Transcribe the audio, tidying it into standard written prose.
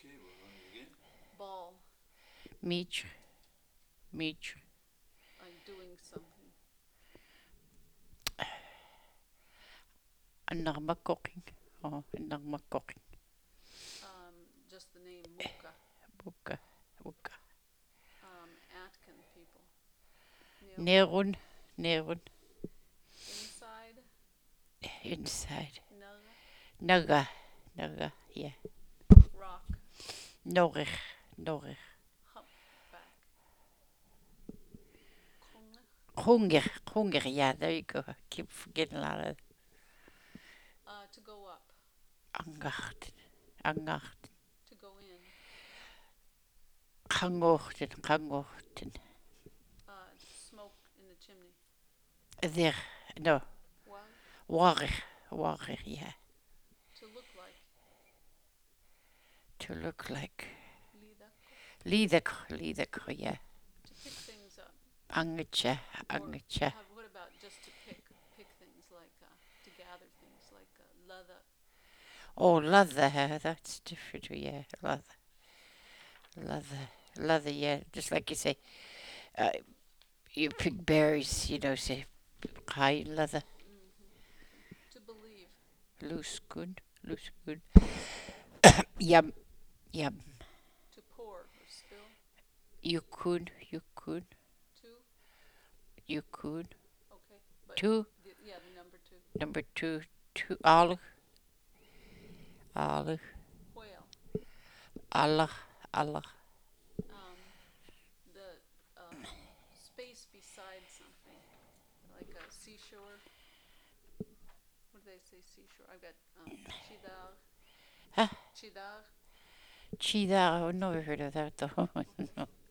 Ball. Meech. Meech. Like doing something. Anarmakoking. Oh, anarmakoking. Just the name Muka. Buka. Buka. Atkin people. Nerun. Nerun. Inside. Inside. Naga. Naga. Naga. Yeah. Rock. Norig. Norig. Humpback. Konge. Hunger. Hunger. Yeah, there you go. I keep forgetting a lot of To go up. Angachten. Angachten. To go in. Gangochten. Gangochten. Smoke in the chimney. There. No. Wag. Warig. Warig. Yeah. To look like. To look like. Lidako. Liedek. Liedek. Yeah. To pick things up. Angetja. Angetja. What about just to pick things like to gather things like leather. Oh, leather. That's different. Yeah. Leather. Leather. Leather. Yeah. Just like you say. Uh, you pick berries. You know. Say high leather. Okay. To believe. Loose good. Loose good. Yum. Yum. To pour or spill. You could. You could. To. You could. Okay. But Two. the number two. Number two. Two. Alig. Alig. Whale. Allah. Allah. The space beside something, like a seashore. What do they say? Seashore. I've got chidar. Huh? Chidar. Cheetah. I've never heard of that though. No.